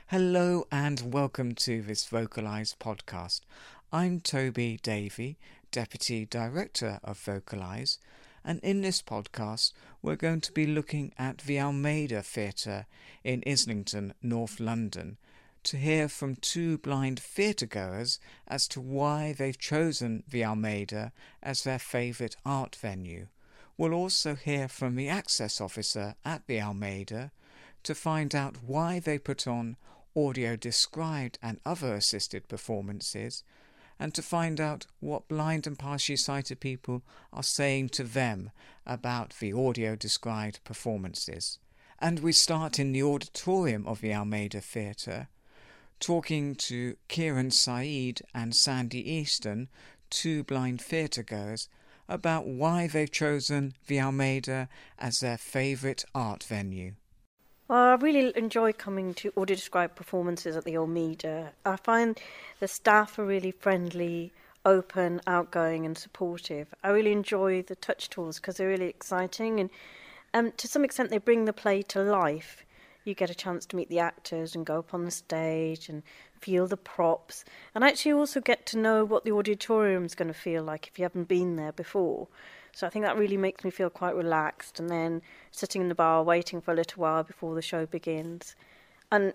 Hello and welcome to this Vocalise podcast. I'm Toby Davey, Deputy Director of Vocalise, and in this podcast we're going to be looking at the Almeida Theatre in Islington, North London, to hear from two blind theatregoers as to why they've chosen the Almeida as their favourite art venue. We'll also hear from the access officer at the Almeida to find out why they put on audio described and other assisted performances, and to find out what blind and partially sighted people are saying to them about the audio described performances. And we start in the auditorium of the Almeida Theatre, talking to Kieran Said and Sandy Easton, two blind theatregoers, about why they've chosen the Almeida as their favourite art venue. Well, I really enjoy coming to audio described performances at the Almeida. I find the staff are really friendly, open, outgoing and supportive. I really enjoy the touch tours because they're really exciting and to some extent they bring the play to life. You get a chance to meet the actors and go up on the stage and feel the props, and actually also get to know what the auditorium's going to feel like if you haven't been there before. So I think that really makes me feel quite relaxed, and then sitting in the bar waiting for a little while before the show begins. And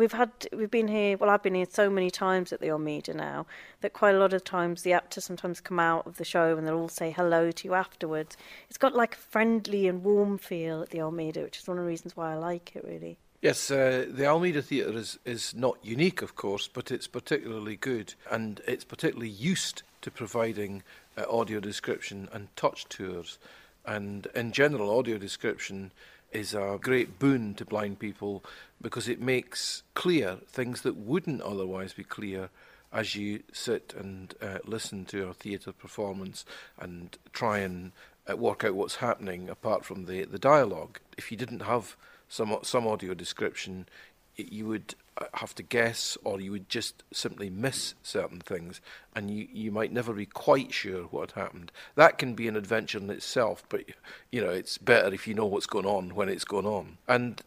I've been here so many times at the Almeida now that quite a lot of times the actors sometimes come out of the show and they'll all say hello to you afterwards. It's got like a friendly and warm feel at the Almeida, which is one of the reasons why I like it, really. Yes, the Almeida Theatre is not unique, of course, but it's particularly good, and it's particularly used to providing audio description and touch tours. And in general, audio description is a great boon to blind people because it makes clear things that wouldn't otherwise be clear as you sit and listen to a theatre performance and try and work out what's happening apart from the dialogue. If you didn't have some audio description, you would have to guess, or you would just simply miss certain things, and you might never be quite sure what had happened. That can be an adventure in itself, but it's better if you know what's going on when it's going on. And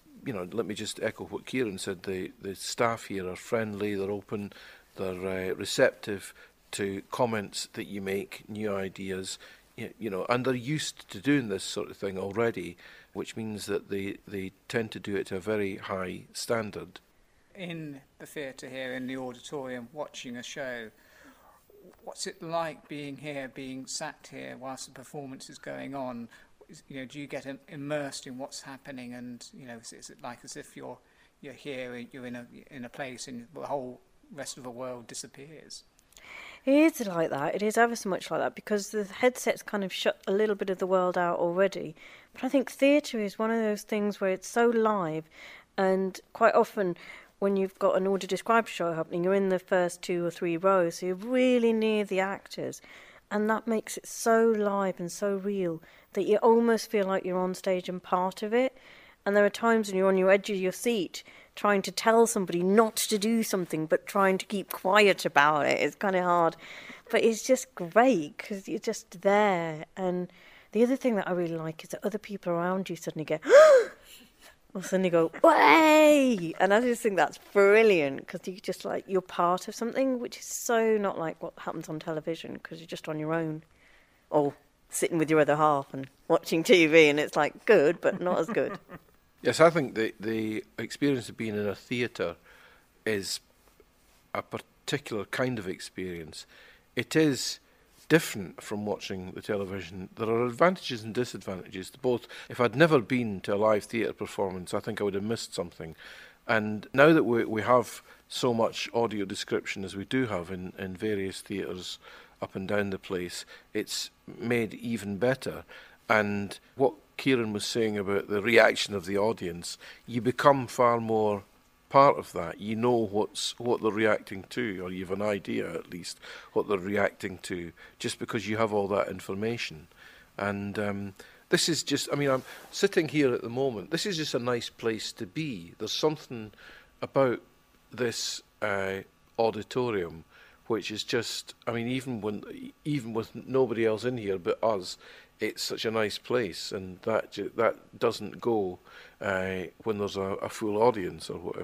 let me just echo what Kieran said. The staff here are friendly, they're open, they're receptive to comments that you make, new ideas, and they're used to doing this sort of thing already, which means that they tend to do it to a very high standard. In the theatre here, in the auditorium, watching a show, what's it like being here, being sat here whilst the performance is going on? Do you get immersed in what's happening, and is it like as if you're here, you're in a place, and the whole rest of the world disappears? It is like that. It is ever so much like that because the headsets kind of shut a little bit of the world out already. But I think theatre is one of those things where it's so live, and quite often when you've got an audio described show happening, you're in the first 2 or 3 rows, so you're really near the actors, and that makes it so live and so real that you almost feel like you're on stage and part of it. And there are times when you're on your edge of your seat trying to tell somebody not to do something but trying to keep quiet about it. It's kind of hard. But it's just great because you're just there. And the other thing that I really like is that other people around you suddenly go, or suddenly go, way! And I just think that's brilliant because you just you're part of something, which is so not like what happens on television because you're just on your own. Or sitting with your other half and watching TV, and it's good, but not as good. Yes, I think the experience of being in a theatre is a particular kind of experience. It is different from watching the television. There are advantages and disadvantages to both. If I'd never been to a live theatre performance, I think I would have missed something. And now that we have so much audio description as we do have in various theatres up and down the place, it's made even better. And what Kieran was saying about the reaction of the audience, you become far more part of that. You know what they're reacting to, or you have an idea at least what they're reacting to, just because you have all that information. And this is just, I'm sitting here at the moment, this is just a nice place to be. There's something about this auditorium which is just, even with nobody else in here but us, it's such a nice place, and that doesn't go when there's a full audience or whatever.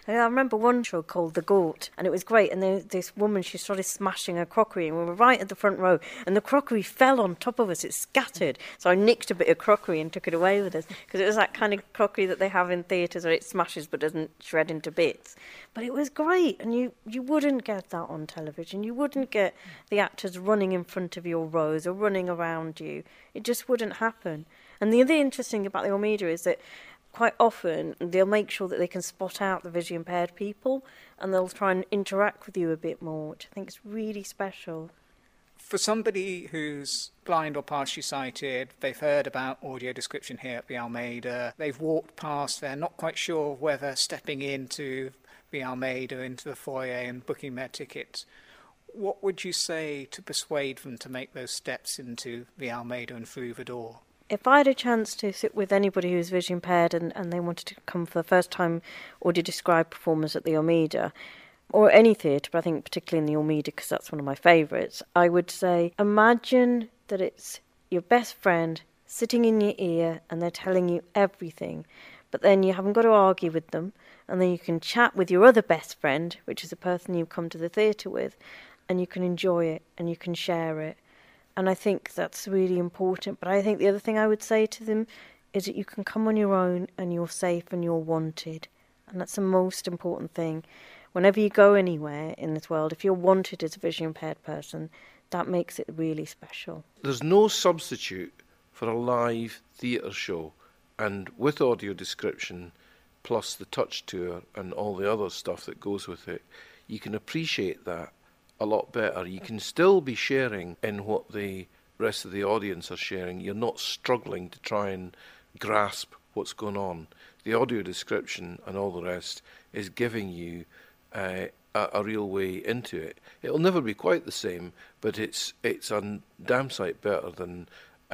And I remember one show called The Gort, and it was great. And this woman, she started smashing her crockery, and we were right at the front row, and the crockery fell on top of us. It scattered. So I nicked a bit of crockery and took it away with us, because it was that kind of crockery that they have in theatres where it smashes but doesn't shred into bits. But it was great, and you wouldn't get that on television. You wouldn't get the actors running in front of your rows or running around you. It just wouldn't happen. And the other interesting about the Almeida is that quite often they'll make sure that they can spot out the visually impaired people, and they'll try and interact with you a bit more, which I think is really special. For somebody who's blind or partially sighted, they've heard about audio description here at the Almeida, they've walked past, they're not quite sure whether stepping into the Almeida, into the foyer and booking their tickets, what would you say to persuade them to make those steps into the Almeida and through the door? If I had a chance to sit with anybody who's visually impaired and they wanted to come for the first time audio described performance at the Almeida, or any theatre, but I think particularly in the Almeida because that's one of my favourites, I would say imagine that it's your best friend sitting in your ear and they're telling you everything, but then you haven't got to argue with them, and then you can chat with your other best friend, which is the person you've come to the theatre with, and you can enjoy it and you can share it. And I think that's really important. But I think the other thing I would say to them is that you can come on your own and you're safe and you're wanted. And that's the most important thing. Whenever you go anywhere in this world, if you're wanted as a visually impaired person, that makes it really special. There's no substitute for a live theatre show. And with audio description, plus the touch tour and all the other stuff that goes with it, you can appreciate that a lot better. You can still be sharing in what the rest of the audience are sharing. You're not struggling to try and grasp what's going on. The audio description and all the rest is giving you a real way into it. It'll never be quite the same, but it's a damn sight better than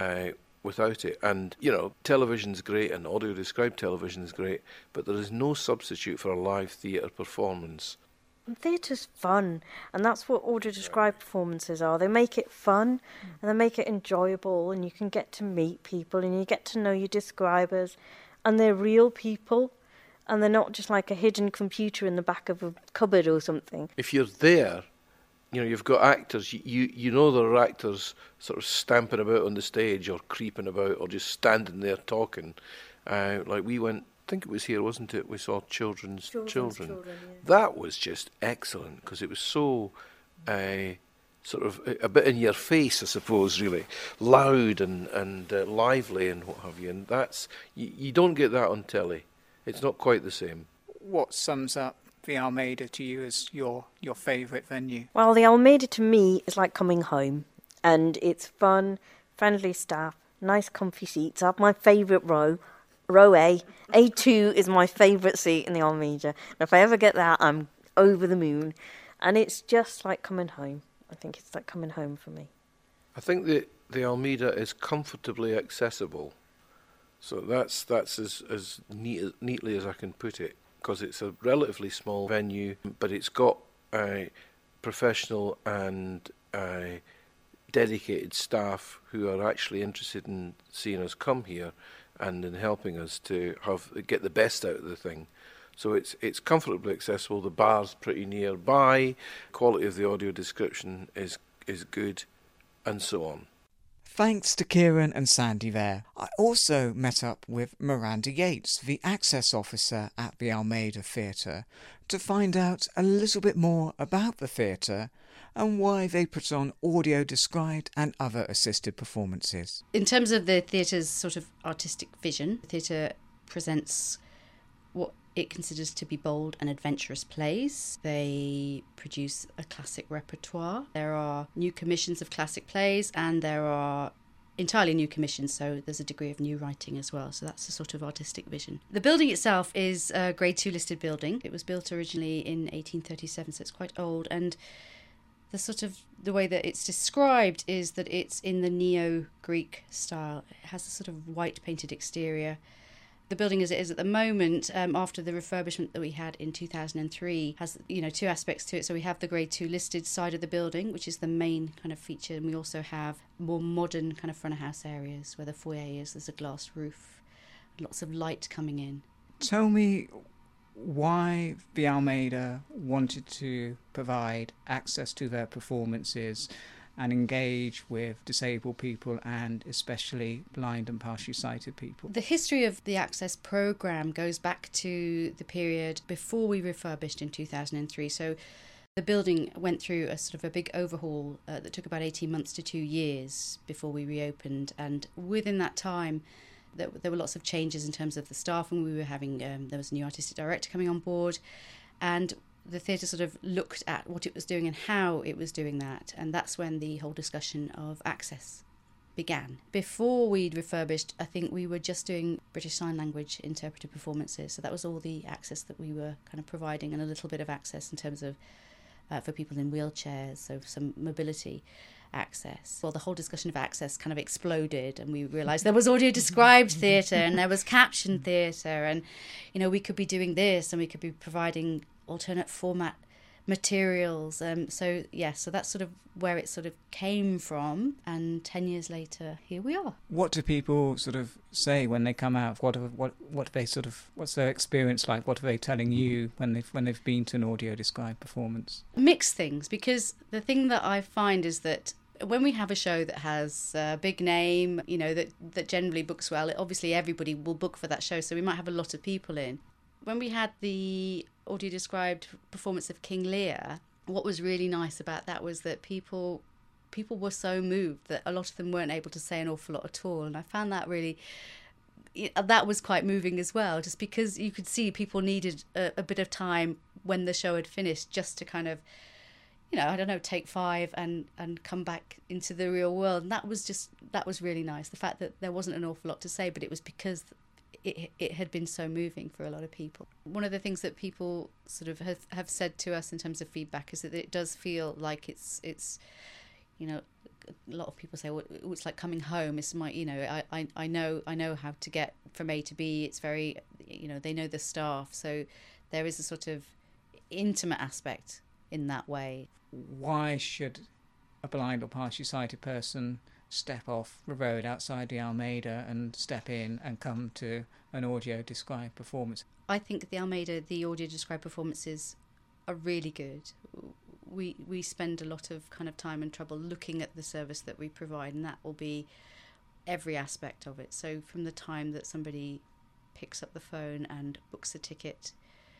without it. And, you know, television's great and audio described television's great, but there is no substitute for a live theatre performance. And theatre's fun, and that's what audio-described performances are. They make it fun, and they make it enjoyable, and you can get to meet people, and you get to know your describers, and they're real people, and they're not just like a hidden computer in the back of a cupboard or something. If you're there, you know, you've got actors, you know there are actors sort of stamping about on the stage, or creeping about, or just standing there talking. Like we went, I think it was here, wasn't it? We saw Children's Children. Yeah. That was just excellent because it was so sort of a bit in your face, I suppose, really loud and lively and what have you. And that's you don't get that on telly. It's not quite the same. What sums up the Almeida to you as your favourite venue? Well, the Almeida to me is like coming home, and it's fun, friendly staff, nice comfy seats. I have my favourite row A. A2 is my favourite seat in the Almeida. And if I ever get that, I'm over the moon. And it's just like coming home. I think it's like coming home for me. I think the Almeida is comfortably accessible. So that's as neatly as I can put it, because it's a relatively small venue, but it's got professional and dedicated staff who are actually interested in seeing us come here and in helping us to get the best out of the thing. So it's comfortably accessible. The bar's pretty nearby. Quality of the audio description is good, and so on. Thanks to Kieran and Sandy there. I also met up with Miranda Yates, the access officer at the Almeida Theatre, to find out a little bit more about the theatre and why they put on audio described and other assisted performances. In terms of the theatre's sort of artistic vision, the theatre presents what it considers to be bold and adventurous plays. They produce a classic repertoire. There are new commissions of classic plays, and there are entirely new commissions, so there's a degree of new writing as well. So that's the sort of artistic vision. The building itself is a Grade 2 listed building. It was built originally in 1837, so it's quite old, and the way that it's described is that it's in the neo-Greek style. It has a sort of white painted exterior. The building as it is at the moment, after the refurbishment that we had in 2003, has two aspects to it. So we have the Grade 2 listed side of the building, which is the main kind of feature, and we also have more modern kind of front of house areas where the foyer is. There's a glass roof, lots of light coming in. Tell me, why the Almeida wanted to provide access to their performances and engage with disabled people and especially blind and partially sighted people. The history of the Access programme goes back to the period before we refurbished in 2003. So the building went through a sort of a big overhaul that took about 18 months to 2 years before we reopened. And within that time, there were lots of changes in terms of the staff, and we were having, there was a new artistic director coming on board. And the theatre sort of looked at what it was doing and how it was doing that, and that's when the whole discussion of access began. Before we'd refurbished, I think we were just doing British Sign Language interpretive performances, so that was all the access that we were kind of providing, and a little bit of access in terms of for people in wheelchairs, so some mobility access. Well, the whole discussion of access kind of exploded, and we realised there was audio described theatre and there was captioned theatre, and we could be doing this and we could be providing alternate format materials. So that's sort of where it sort of came from, and 10 years later, here we are. What do people sort of say when they come out? What they sort of, what's their experience like? What are they telling you when they've been to an audio described performance? Mixed things, because the thing that I find is that when we have a show that has a big name, that generally books well, obviously everybody will book for that show, so we might have a lot of people in. When we had the audio described performance of King Lear, what was really nice about that was that people were so moved that a lot of them weren't able to say an awful lot at all, and I found that that was quite moving as well, just because you could see people needed a bit of time when the show had finished just to kind of, take 5 and come back into the real world. And that was really nice, the fact that there wasn't an awful lot to say, but it was because it had been so moving for a lot of people. One of the things that people sort of have said to us in terms of feedback is that it does feel like it's a lot of people say, well, it's like coming home. It's my, I know how to get from A to B. It's very, they know the staff, so there is a sort of intimate aspect in that way. Why should a blind or partially sighted person step off the road outside the Almeida and step in and come to an audio described performance? I think the Almeida, the audio described performances are really good. We spend a lot of kind of time and trouble looking at the service that we provide, and that will be every aspect of it. So from the time that somebody picks up the phone and books a ticket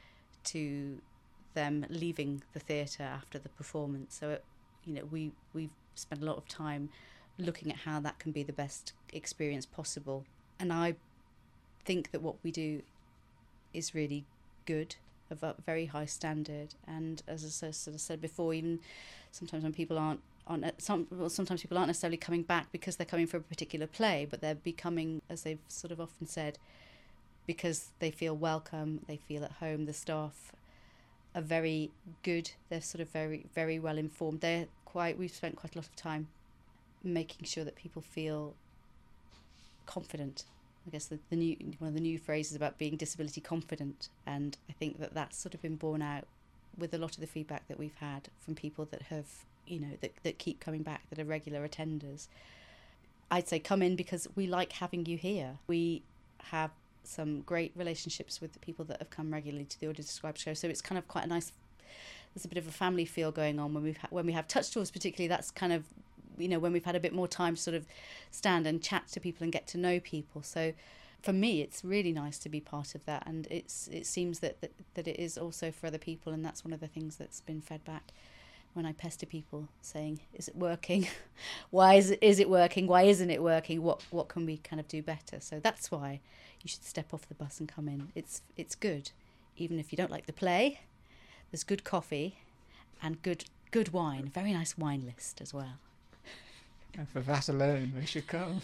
to them leaving the theatre after the performance. So we've spent a lot of time looking at how that can be the best experience possible. And I think that what we do is really good, of a very high standard. And as I sort of said before, even sometimes when people sometimes people aren't necessarily coming back because they're coming for a particular play, but they're becoming, as they've sort of often said, because they feel welcome, they feel at home. The staff are very good. They're sort of very, very well informed. We've spent quite a lot of time making sure that people feel confident. I guess one of the new phrases about being disability confident, and I think that that's sort of been borne out with a lot of the feedback that we've had from people that have, that keep coming back, that are regular attenders. I'd say come in because we like having you here. We have some great relationships with the people that have come regularly to the audio described show, so it's kind of quite a nice, there's a bit of a family feel going on when we have touch tours, particularly. That's kind of, when we've had a bit more time to sort of stand and chat to people and get to know people. So for me, it's really nice to be part of that, and it seems that it is also for other people, and that's one of the things that's been fed back when I pester people saying, is it working? Why is it working? Why isn't it working? What can we kind of do better? So that's why you should step off the bus and come in. It's good. Even if you don't like the play, there's good coffee and good wine. Very nice wine list as well. And for that alone, we should come.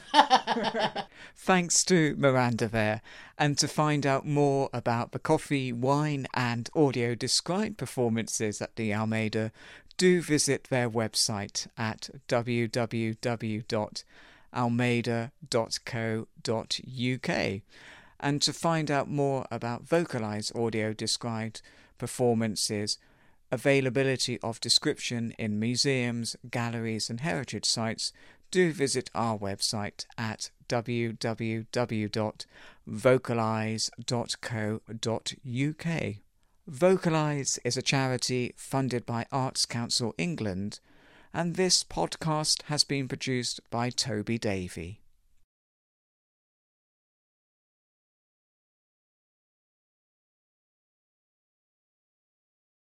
Thanks to Miranda there. And to find out more about the coffee, wine and audio described performances at the Almeida, do visit their website at www.almeida.co.uk. And to find out more about Vocalise audio described performances, availability of description in museums, galleries and heritage sites, do visit our website at www.vocalise.co.uk. Vocalise is a charity funded by Arts Council England, and this podcast has been produced by Toby Davey.